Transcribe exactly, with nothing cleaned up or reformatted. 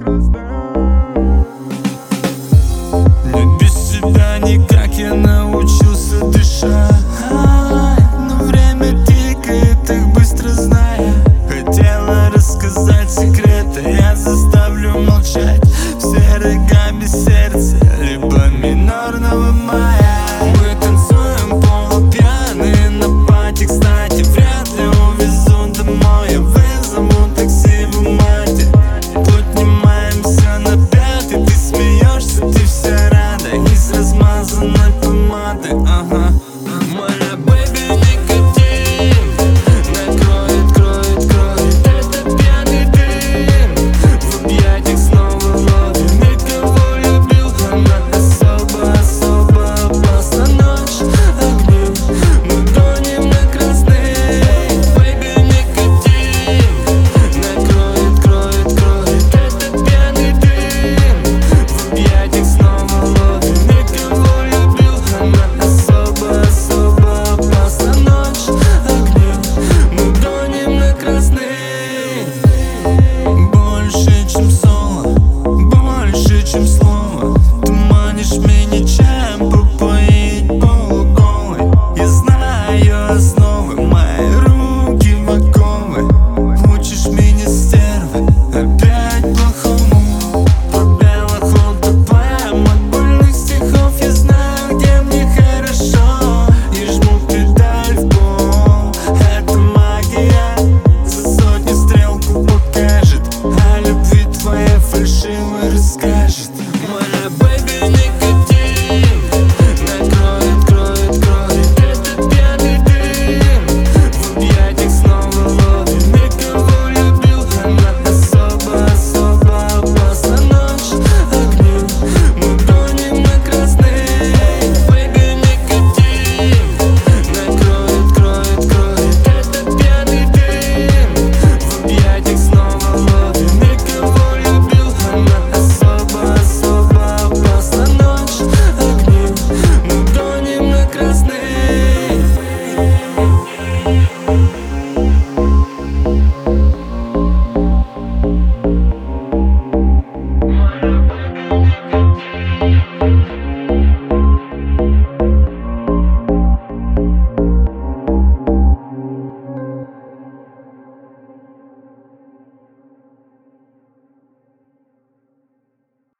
Но без тебя никак я научился дышать. Но время тикает так быстро, зная. Хотела рассказать секреты, я заставлю молчать. Все рогами сердца, либо минорного мая. Мы танцуем полупьяные на пати. Кстати, вряд ли увезу домой, я вызову такси в мате. Поднимаемся на пятый, ты смеешься, ты вся рада. И с размазанной помадой, ага. Моя бэби никотин накроет, кроет, кроет этот пьяный дым. В объятиях снова ловит. Никого любил, она особо, особо опасна. Ночь, огни, мы гоним на красный. Бэби никотин накроет, кроет, кроет этот пьяный дым. В объятиях снова ловит. Никого любил, она особо, особо опасна. Ночь, огни, мы гоним на красный. Больше, чем соло, больше, чем слово. Ты манишь меня чаем попоить полуголой. Я знаю основы, мои руки в оковы. Учишь меня, стервы, опять плохому. Пробела ход поэм от больных стихов. Я знаю, где мне хорошо. И жму педаль в пол. Это магия. За сотню стрелку покажет. А любви твоя фальшивая.